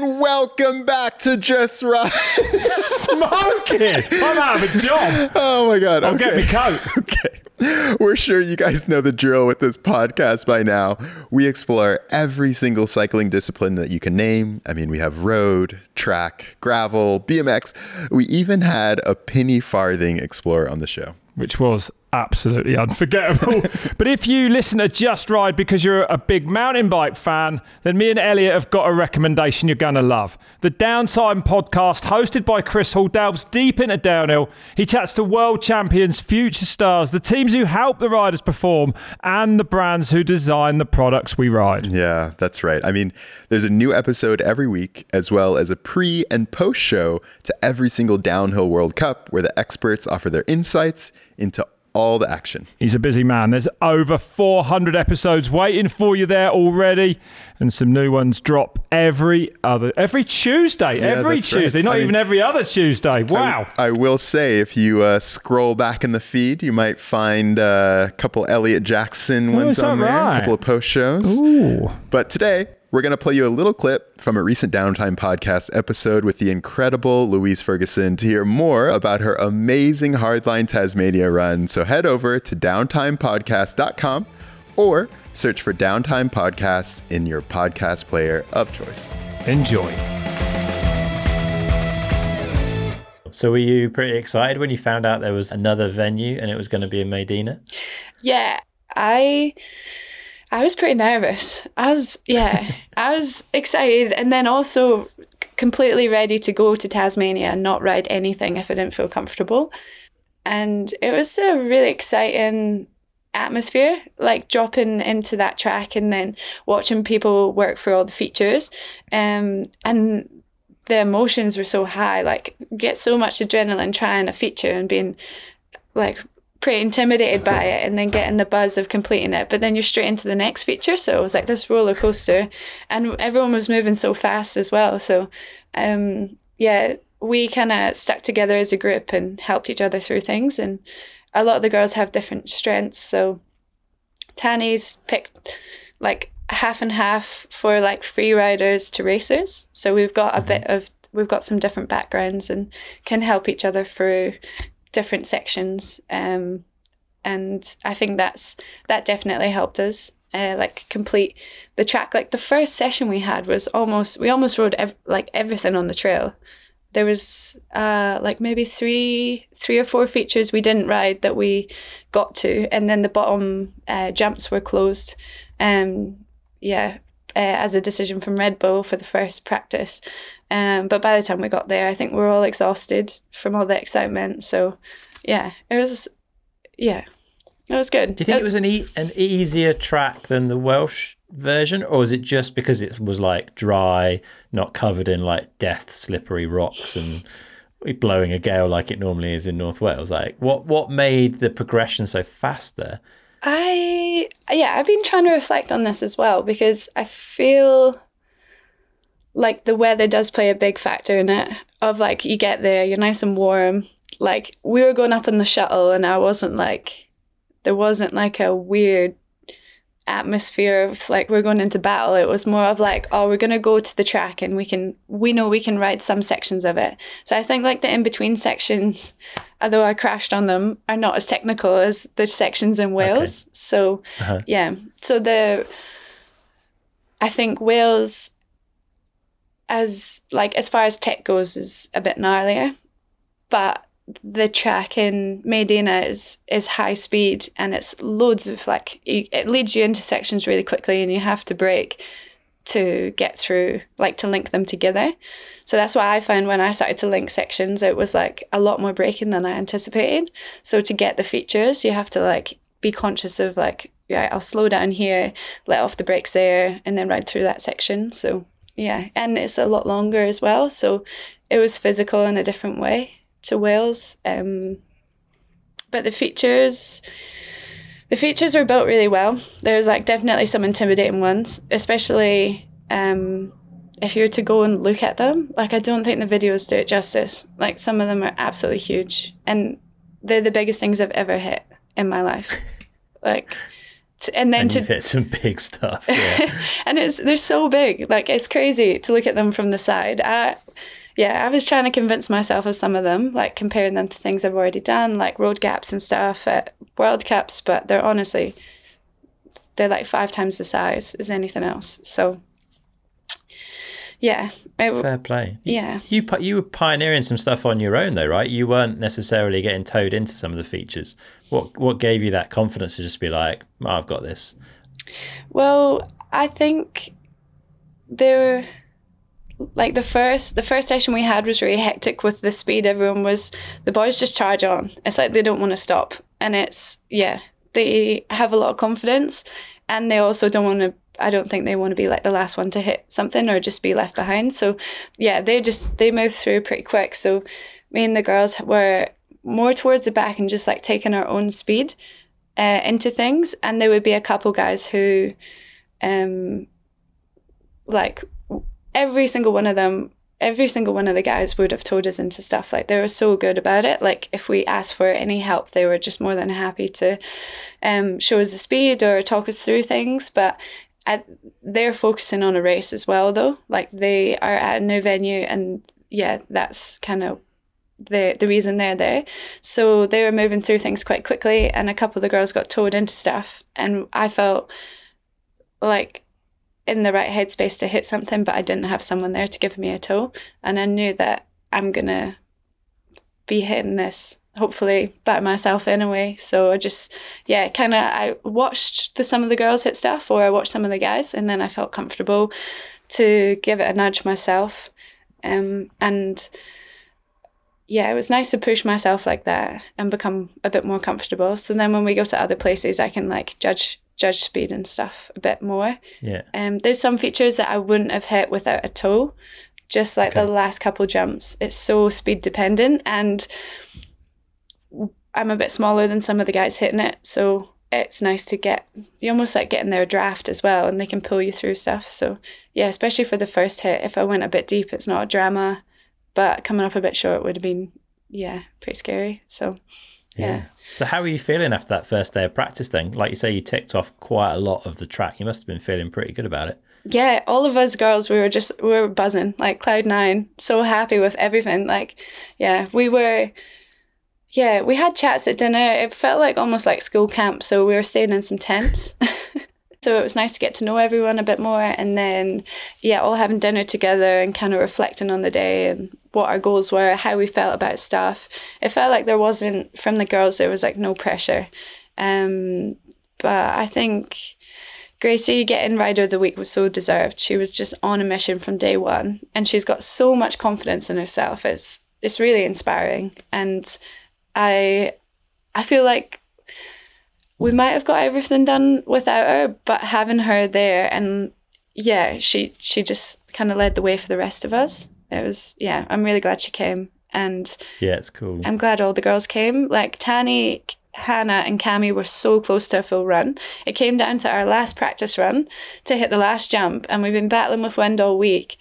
And welcome back to Just Right. Smoking! I'm out of a job. Oh my God. I'll get me coat. Okay. We're sure you guys know the drill with this podcast by now. We explore every single cycling discipline that you can name. I mean, we have road, track, gravel, BMX. We even had a penny farthing explorer on the show. Which was absolutely unforgettable. But if you listen to Just Ride because you're a big mountain bike fan, then me and Elliot have got a recommendation you're going to love. The Downtime podcast, hosted by Chris Hall, delves deep into downhill. He chats to world champions, future stars, the teams who help the riders perform, and the brands who design the products we ride. Yeah, that's right. I mean, there's a new episode every week, as well as a pre and post show to every single Downhill World Cup, where the experts offer their insights into all the action. He's a busy man. There's over 400 episodes waiting for you there already, and some new ones drop every Tuesday. Yeah, every Tuesday, right. not even every other Tuesday. Wow. I will say, if you scroll back in the feed, you might find a couple Elliot Jackson ones on there, a couple of post shows. Ooh. But today, we're going to play you a little clip from a recent Downtime podcast episode with the incredible Louise Ferguson to hear more about her amazing Hardline Tasmania run. So head over to downtimepodcast.com or search for Downtime Podcast in your podcast player of choice. Enjoy. So were you pretty excited when you found out there was another venue and it was going to be in Medina? Yeah, I was pretty nervous. I was excited, and then also completely ready to go to Tasmania and not ride anything if I didn't feel comfortable. And it was a really exciting atmosphere, like dropping into that track and then watching people work for all the features. And the emotions were so high, like get so much adrenaline trying a feature and being like pretty intimidated by it, and then getting the buzz of completing it, but then you're straight into the next feature. So it was like this roller coaster, and everyone was moving so fast as well. So we kind of stuck together as a group and helped each other through things, and a lot of the girls have different strengths. So Tanny's picked like half and half for like free riders to racers, so we've got we've got some different backgrounds and can help each other through different sections, and I think that definitely helped us like complete the track. Like the first session we had was we almost rode everything on the trail. There was like maybe three or four features we didn't ride that we got to, and then the bottom jumps were closed. As a decision from Red Bull for the first practice. But by the time we got there, I think we were all exhausted from all the excitement. So it was good. Do you think it was an easier track than the Welsh version, or is it just because it was like dry, not covered in like death slippery rocks and blowing a gale like it normally is in North Wales? Like what made the progression so fast there? I've been trying to reflect on this as well, because I feel like the weather does play a big factor in it. Of like, you get there, you're nice and warm. Like we were going up in the shuttle, and there wasn't like a weird atmosphere of like we're going into battle. It was more of like, oh, we're gonna go to the track and we know we can ride some sections of it. So I think like the in-between sections, although I crashed on them, are not as technical as the sections in Wales. Okay. So so I think Wales, as far as tech goes, is a bit gnarlier, but the track in Medina is high speed, and it's loads of it leads you into sections really quickly, and you have to brake to get through, like to link them together. So that's why I found when I started to link sections, it was like a lot more braking than I anticipated. So to get the features, you have to like be conscious of like, I'll slow down here, let off the brakes there, and then ride through that section. So and it's a lot longer as well. So it was physical in a different way to Wales, but the features were built really well. There's like definitely some intimidating ones, especially if you were to go and look at them. Like I don't think the videos do it justice. Like some of them are absolutely huge, and they're the biggest things I've ever hit in my life. Like And then you've hit some big stuff. Yeah. and they're so big. Like, it's crazy to look at them from the side. I was trying to convince myself of some of them, like comparing them to things I've already done, like road gaps and stuff at World Cups, but they're like 5 times the size as anything else. So, yeah. Fair play. Yeah. You were pioneering some stuff on your own, though, right? You weren't necessarily getting towed into some of the features. What gave you that confidence to just be like, oh, I've got this? Well, I think the first session we had was really hectic with the speed. Everyone the boys just charge on. It's like they don't want to stop. And they have a lot of confidence, and they also I don't think they want to be like the last one to hit something or just be left behind. So yeah, they move through pretty quick. So me and the girls were more towards the back and just like taking our own speed into things. And there would be a couple guys who like every single one of the guys would have towed us into stuff. Like, they were so good about it. Like, if we asked for any help, they were just more than happy to show us the speed or talk us through things. But they're focusing on a race as well, though. Like, they are at a new venue, and yeah, that's kind of the reason they're there. So they were moving through things quite quickly, and a couple of the girls got towed into stuff, and I felt like in the right headspace to hit something, but I didn't have someone there to give me a tow. And I knew that I'm gonna be hitting this hopefully by myself anyway. So I just, I watched some of the girls hit stuff, or I watched some of the guys, and then I felt comfortable to give it a nudge myself. And yeah, it was nice to push myself like that and become a bit more comfortable. So then when we go to other places, I can like judge speed and stuff a bit more. Yeah. There's some features that I wouldn't have hit without a tow, just like the last couple jumps. It's so speed dependent, and I'm a bit smaller than some of the guys hitting it, so it's nice to you almost like getting their draft as well, and they can pull you through stuff. So yeah, especially for the first hit, if I went a bit deep, it's not a drama, but coming up a bit short would have been pretty scary. So yeah. So how were you feeling after that first day of practice then? Like you say, you ticked off quite a lot of the track. You must have been feeling pretty good about it. Yeah, all of us girls, we were buzzing, like cloud 9, so happy with everything. Like, yeah, we had chats at dinner. It felt like almost like school camp, so we were staying in some tents. So it was nice to get to know everyone a bit more, and then, all having dinner together and kind of reflecting on the day and what our goals were, how we felt about stuff. It felt like there wasn't, from the girls, there was like no pressure. But I think Gracie getting Rider of the Week was so deserved. She was just on a mission from day one, and she's got so much confidence in herself. It's really inspiring, and I feel like we might have got everything done without her, but having her there, and she just kind of led the way for the rest of us. It was, I'm really glad she came, and it's cool. I'm glad all the girls came. Like Tani, Hannah and Cami were so close to a full run. It came down to our last practice run to hit the last jump, and we've been battling with wind all week.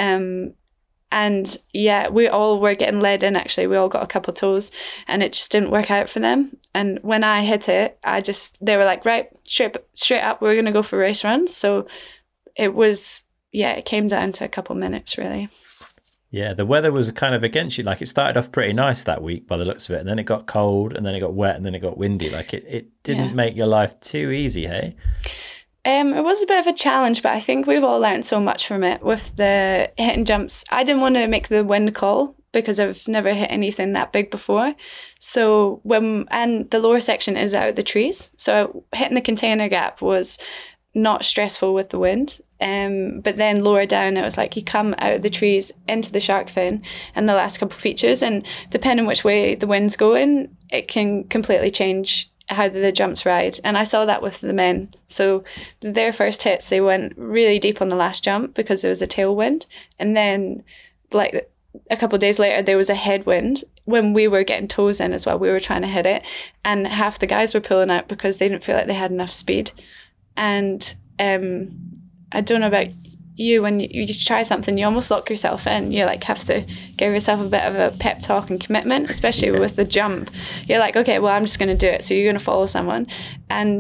And we all were getting led in, actually. We all got a couple toes, and it just didn't work out for them. And when I hit it, they were like, right, straight up, we're going to go for race runs. So it was, it came down to a couple minutes, really. Yeah, the weather was kind of against you. Like, it started off pretty nice that week by the looks of it, and then it got cold, and then it got wet, and then it got windy. Like, it didn't make your life too easy, hey? It was a bit of a challenge, but I think we've all learned so much from it with the hit and jumps. I didn't want to make the wind call because I've never hit anything that big before. So and the lower section is out of the trees. So hitting the container gap was not stressful with the wind. But then lower down, it was like you come out of the trees into the shark fin and the last couple of features. And depending which way the wind's going, it can completely change how the jumps ride. And I saw that with the men. So their first hits, they went really deep on the last jump because there was a tailwind. And then like a couple of days later, there was a headwind when we were getting toes in as well. We were trying to hit it, and half the guys were pulling out because they didn't feel like they had enough speed. And I don't know about you, when you try something, you almost lock yourself in. You like have to give yourself a bit of a pep talk and commitment, especially with the jump. You're like, okay, well, I'm just going to do it. So you're going to follow someone. And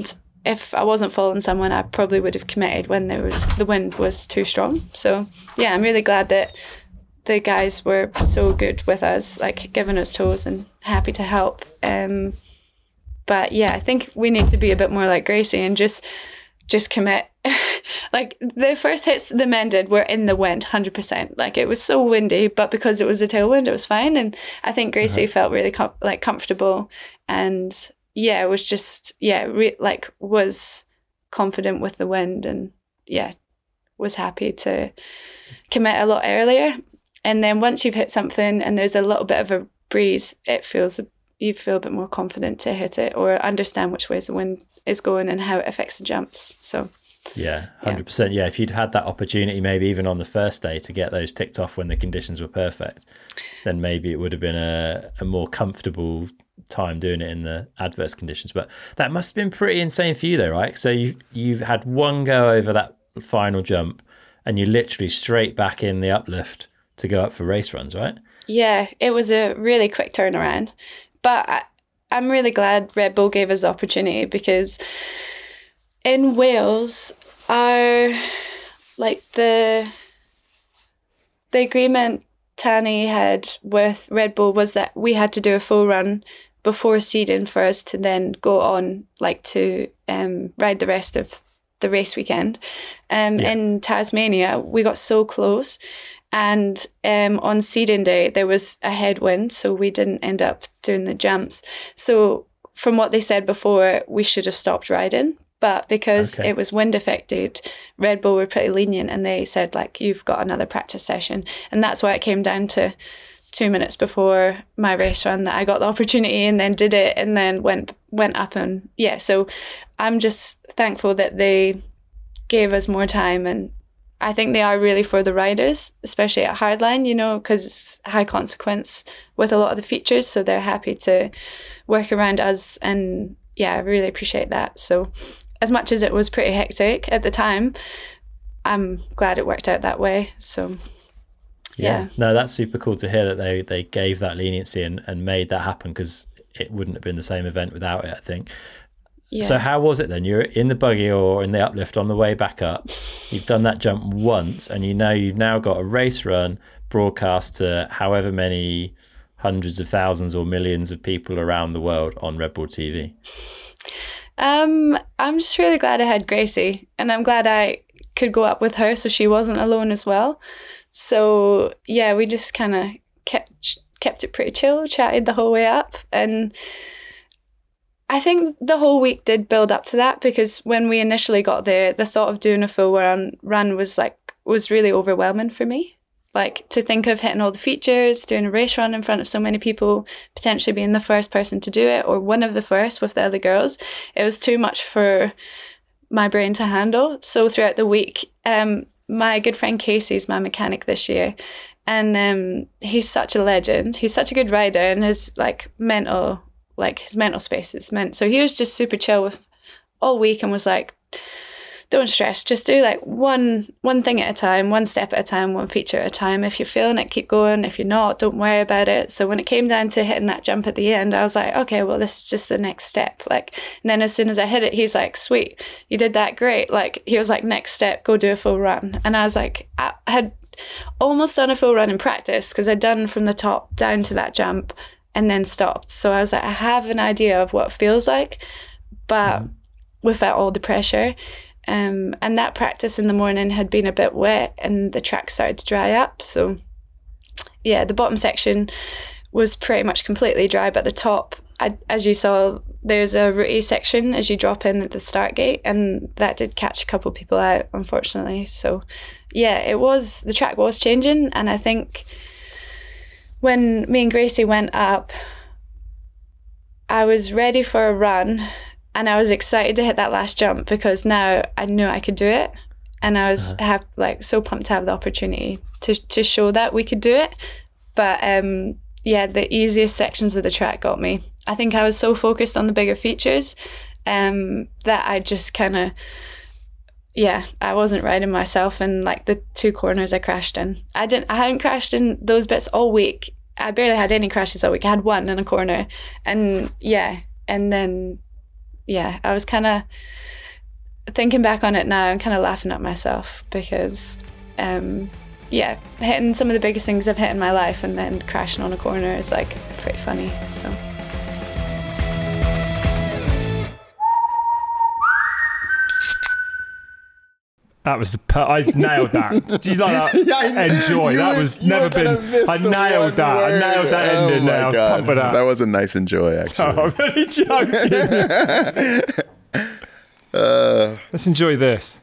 if I wasn't following someone, I probably would have committed when the wind was too strong. So yeah, I'm really glad that the guys were so good with us, like giving us toes and happy to help. But yeah, I think we need to be a bit more like Gracie and just commit. Like the first hits the men did were in the wind, 100%. Like it was so windy, but because it was a tailwind, it was fine. And I think Gracie felt really comfortable, and yeah, it was just was confident with the wind, and yeah, was happy to commit a lot earlier. And then once you've hit something and there's a little bit of a breeze, you feel a bit more confident to hit it or understand which ways the wind is going and how it affects the jumps. So yeah, 100%. Yeah, if you'd had that opportunity maybe even on the first day to get those ticked off when the conditions were perfect, then maybe it would have been a more comfortable time doing it in the adverse conditions. But that must have been pretty insane for you though, right? So you've had one go over that final jump and you're literally straight back in the uplift to go up for race runs, right? Yeah, it was a really quick turnaround. But I'm really glad Red Bull gave us the opportunity, because in Wales, the agreement Tani had with Red Bull was that we had to do a full run before seeding for us to then go on to ride the rest of the race weekend. In Tasmania, we got so close. And on seeding day, there was a headwind, so we didn't end up doing the jumps. So from what they said before, we should have stopped riding. But because it was wind affected, Red Bull were pretty lenient, and they said, you've got another practice session. And that's why it came down to 2 minutes before my race run that I got the opportunity, and then did it, and then went up. And yeah, so I'm just thankful that they gave us more time, and I think they are really for the riders, especially at hardline, because it's high consequence with a lot of the features. So they're happy to work around us. And yeah, I really appreciate that. So as much as it was pretty hectic at the time, I'm glad it worked out that way. So yeah. No, that's super cool to hear that they gave that leniency and made that happen, because it wouldn't have been the same event without it, I think. Yeah. So how was it then? You're in the buggy or in the uplift on the way back up. You've done that jump once, and you've now got a race run broadcast to however many hundreds of thousands or millions of people around the world on Red Bull TV. I'm just really glad I had Gracie, and I'm glad I could go up with her so she wasn't alone as well. So yeah, we just kind of kept it pretty chill, chatted the whole way up. And I think the whole week did build up to that, because when we initially got there, the thought of doing a full run was really overwhelming for me. To think of hitting all the features, doing a race run in front of so many people, potentially being the first person to do it, or one of the first with the other girls, it was too much for my brain to handle. So throughout the week, my good friend Casey's my mechanic this year, and he's such a legend. He's such a good rider, and his mental space is meant. So he was just super chill with all week, and was like, don't stress, just do one thing at a time, one step at a time, one feature at a time. If you're feeling it, keep going. If you're not, don't worry about it. So when it came down to hitting that jump at the end, I was like, okay, well, this is just the next step. And then as soon as I hit it, he's like, sweet, you did that great. He was like, next step, go do a full run. And I was like, I had almost done a full run in practice, because I'd done from the top down to that jump and then stopped. So I was like, I have an idea of what it feels like, but without all the pressure. And that practice in the morning had been a bit wet, and the track started to dry up. So yeah, the bottom section was pretty much completely dry, but the top, as you saw, there's a rooty section as you drop in at the start gate, and that did catch a couple people out, unfortunately. So yeah, the track was changing, and I think when me and Gracie went up, I was ready for a run, and I was excited to hit that last jump, because now I knew I could do it, and I was so pumped to have the opportunity to show that we could do it. But the easiest sections of the track got me. I think I was so focused on the bigger features that I just kind of, I wasn't riding myself in the 2 corners I crashed in. I hadn't crashed in those bits all week. I barely had any crashes all week. I had one in a corner, and then yeah, I was kind of thinking back on it now, I'm kind of laughing at myself because, yeah, hitting some of the biggest things I've hit in my life and then crashing on a corner is like pretty funny. So. That was I nailed that. Did you like that? Yeah, I know. Enjoy. You That were- was you never were gonna been. miss I the nailed one that. word. I nailed that Oh ending my now. God. Pump it up. That was a nice enjoy, actually. Oh, I'm really joking. Let's enjoy this.